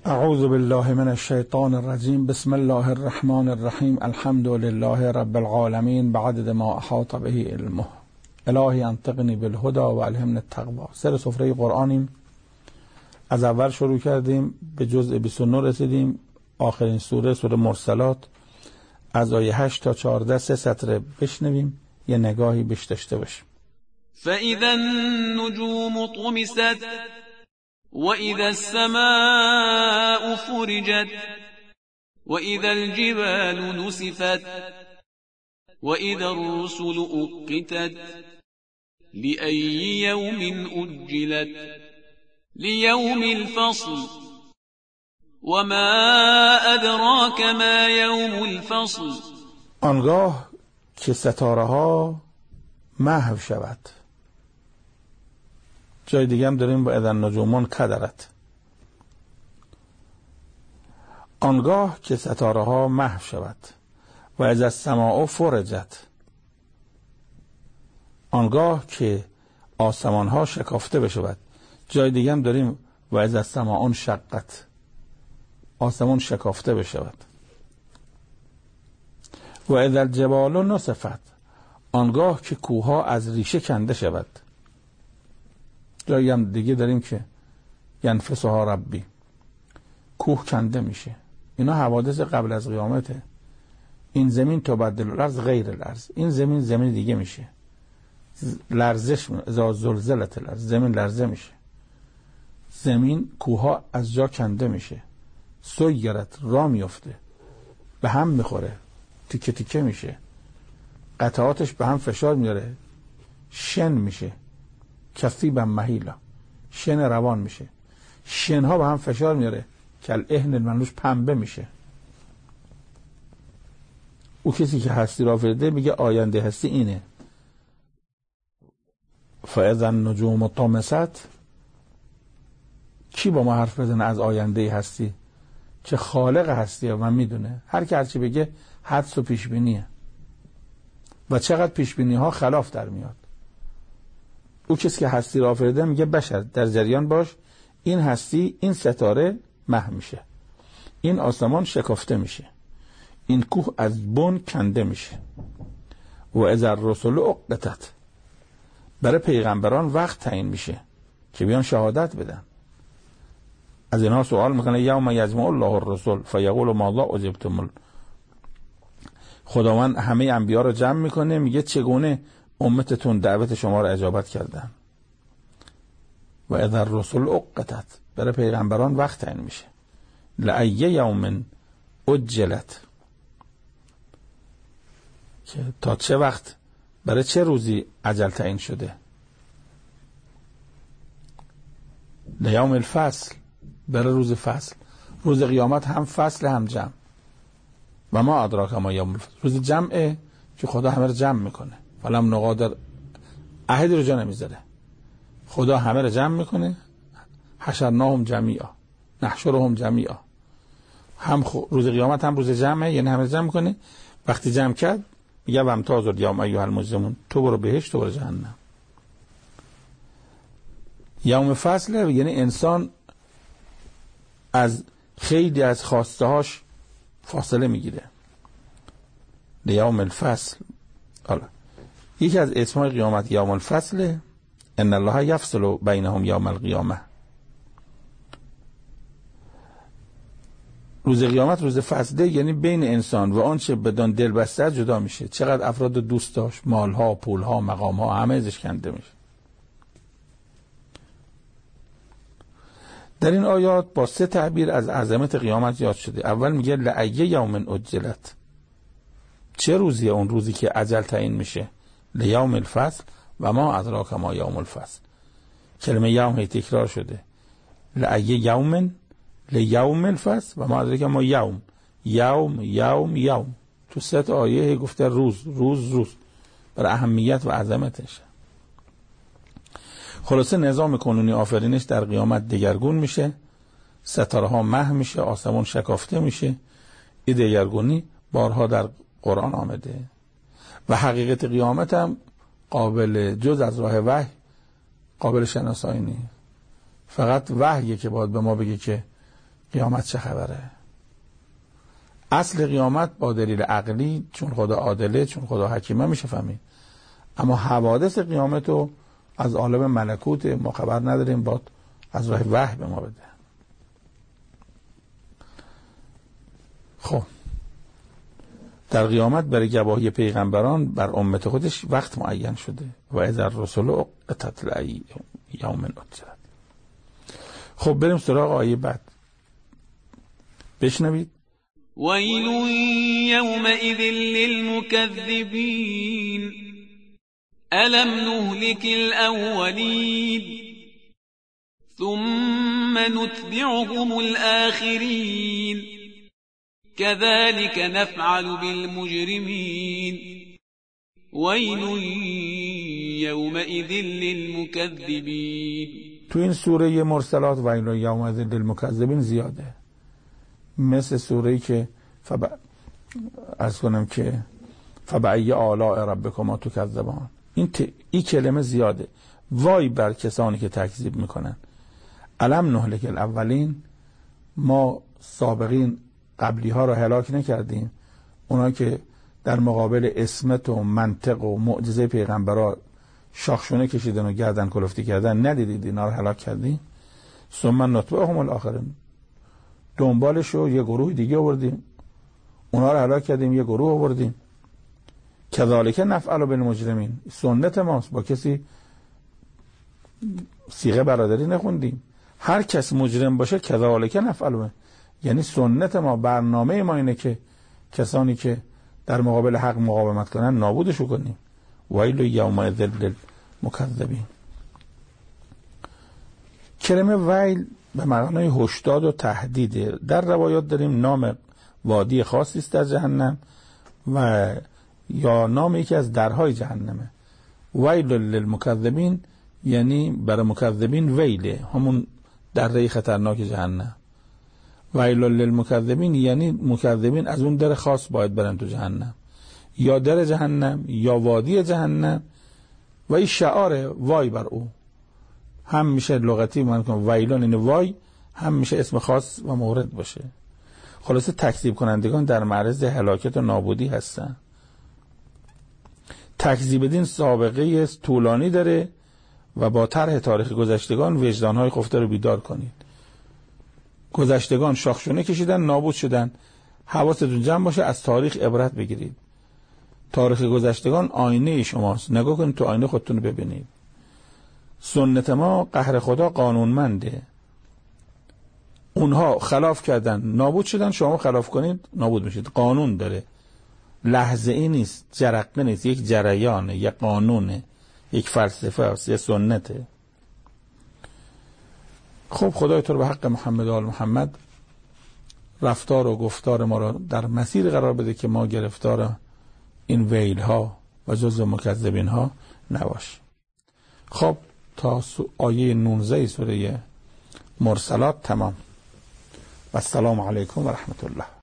اعوذ بالله من الشیطان الرجیم. بسم الله الرحمن الرحیم. الحمد لله رب العالمین بعدد ما احاط به علمه. الهی انطقنی بالهدى و الهمنی التقوی. سر سفره قرآنیم. از اول شروع کردیم به جزء 29 رسیدیم. آخرین سوره مرسلات از آیه 8 تا 14 سه سطر بشنویم، یه نگاهی بهش داشته باشیم. فَإِذَا النُّجُومُ طُمِسَتْ وَإِذَا السَّمَاءُ فُرِجَتْ وَإِذَا الْجِبَالُ نُسِفَتْ وَإِذَا الرُّسُلُ أُقِّتَتْ لِأَيِّ يَوْمٍ أُجِّلَتْ لِيَوْمِ الْفَصْلِ وَمَا أَدْرَاكَ مَا يَوْمُ الْفَصْلِ. آنگاه که ستاره ها محو شود. جای دیگه هم داریم با اذا النجوم کدرت. آنگاه که ستاره ها محو شود و از السماء فرجت. آنگاه که آسمان ها شکافته بشود. جای دیگه هم داریم و از السماء انشقت. آسمان شکافته بشود. و اذا الجبال نسفت. آنگاه که کوها از ریشه کنده شود. جایی هم دیگه داریم که ینفسها ربی. کوه کنده میشه. اینا حوادث قبل از قیامته. این زمین تبدل الارض غیر الارض. این زمین دیگه میشه. لرزش اذا زلزلت الارض. زمین لرزه میشه. زمین کوها از جا کنده میشه. سیرت را میفته. به هم میخوره. تیکه تیکه میشه. قطعاتش به هم فشار میاره. شن میشه. کثیبا مهیلا. شن روان میشه. شنها به هم فشار میاره. کل اهن المنوش پنبه میشه. او کسی که هستی را فرده میگه آینده هستی اینه. فاذا النجوم طمست. کی با ما حرف بزنه از آینده هستی؟ که خالق هستی و من میدونه. هر کی هرچی بگه حدس و پیشبینیه و چقدر پیشبینی ها خلاف در میاد. او کسی که هستی را آفریده میگه بشر در جریان باش. این هستی، این ستاره محو میشه. این آسمان شکافته میشه. این کوه از بن کنده میشه. و اذا الرسل اقتت. برای پیغمبران وقت تعیین میشه که بیان شهادت بدن. از اینها سوال میکنه یوم یجمع الله الرسل فیقول ماذا اجبتم. خداوند همه انبیا رو جمع میکنه، میگه چگونه امتتون دعوت شما رو اجابت کردن. و اذا الرسل اقتت. برای پیغمبران وقت تعیین میشه. لأی یوم اجلت. که تا چه وقت، برای چه روزی اجل تعیین شده. لیوم الفصل. برای روز فصل. روز قیامت هم فصل هم جمع. و ما ادراک ما یوم الفصل. روز جمعه که خدا همه رو جمع میکنه. فلم نقادر احدی رو جا نمیذاره. خدا همه رو جمع میکنه. حشرناهم جمیعا نحشرهم جمیعا. هم روز قیامت هم روز جمعه، یعنی همه رو جمع میکنه. وقتی جمع کرد میگه وامتاز الیوم ایها المجرمون. تو برو بهشت، تو برو جهنم. یوم فصل یعنی انسان از خیلی از خواسته هاش فاصله میگیره. لیوم الفصل. حالا یکی از اسمای قیامت یوم الفصل. ان الله یفصل بینهم یوم القیامه. روز قیامت روز فصله، یعنی بین انسان و آنچه بدان دل بسته جدا میشه. چقدر افراد دوست داشت، مالها، پولها، مقامها، همه ازش کنده میشه. در این آیات با سه تعبیر از عظمت قیامت یاد شده. اول میگه لأی یوم اجلت. چه روزیه اون روزی که اجل تعیین میشه؟ لیوم الفصل و ما ادراک ما یوم الفصل. کلمه یوم تکرار شده. لأی یوم لیوم الفصل و ما ادراک ما یوم. یوم یوم یوم. تو سه آیه گفته روز روز روز. برای اهمیت و عظمتش. خلاصه نظام کنونی آفرینش در قیامت دگرگون میشه. ستاره ها محو میشه. آسمان شکافته میشه. این دگرگونی بارها در قرآن آمده و حقیقت قیامت هم قابل جز از راه وحی قابل شناسایی نیست. فقط وحیه که باید به ما بگه که قیامت چه خبره. اصل قیامت با دلیل عقلی، چون خدا عادله، چون خدا حکیمه، میشه فهمید. اما حوادث قیامت رو از عالم ملکوت ما خبر نداریم، باید از راه وحی به ما بده. خب در قیامت برای گواهی پیغمبران بر امت خودش وقت معین شده. و اذا الرسل اقتت یوم اجلت. خب بریم سراغ آیه بعد، بشنوید. ویل یومئذ للمکذبین الم نهلك الاولین ثم نتبعهم الآخرین كذلك نفعل بالمجرمين ويل يومئذ للمكذبين. تو این سوره مرسلات ویل یومئذ للمکذبین زیاده، مثل سوره‌ای که عرض کنم که فبأی آلاء ربکما تکذبان. این کلمه زیاده. وای بر کسانی که تکذیب میکنن. الم نهلک الاولین، ما سابقین قبلی ها را هلاک نکردیم، اونا که در مقابل اسمت و منطق و معجزه پیغمبرا شاخشونه کشیدن و گردن کلفتی کردن، ندیدید اینا را هلاک کردیم؟ ثم نتبعهم الاخرین، دنبالشو یه گروه دیگه آوردیم، اونا را هلاک کردیم، یه گروه آوردیم. کذالک نفعل بالمجرمین، سنت ماست. با کسی صیغه برادری نخوندیم. هر کس مجرم باشه کذالک نفعل، یعنی سنت ما، برنامه ما اینه که کسانی که در مقابل حق مقاومت کنن نابودشو کنیم. ویل یومئذ للمکذبین. کلمه ویل به معنای هشدار و تهدیده. در روایات داریم نام وادی خاصی است در جهنم و یا نام یکی از درهای جهنمه. ویل للمکذبین یعنی برای مکذبین ویله، همون دره خطرناک جهنم. ویل للمکذبین یعنی مکذبین از اون در خاص باید برن تو جهنم، یا در جهنم یا وادی جهنم. و این شعار وای بر او هم میشه لغتی معنی کنم ویلون این وای، هم میشه اسم خاص و مورد باشه. خلاصه تکذیب کنندگان در معرض هلاکت و نابودی هستن. تکذیب دین سابقه طولانی داره و با طرح تاریخ گذشتگان وجدانهای خفته رو بیدار کنید. گذشتگان شاخشونه کشیدن، نابود شدن. حواستون جمع باشه، از تاریخ عبرت بگیرید. تاریخ گذشتگان آینه شماست، نگاه کنید تو آینه خودتون رو ببینید. سنت ما قهر خدا قانونمنده. اونها خلاف کردن نابود شدن، شما خلاف کنید نابود میشید. قانون داره، لحظه ای نیست، جرقه نیست، یک جریانه، یک قانونه، یک فلسفه است، یک سنته. خب خدای تو رو به حق محمد و آل محمد رفتار و گفتار ما را در مسیر قرار بده که ما گرفتار این ویل ها و جزو مکذبین ها نباش. خب تا آیه 19 سوره مرسلات تمام. و السلام علیکم و رحمت الله.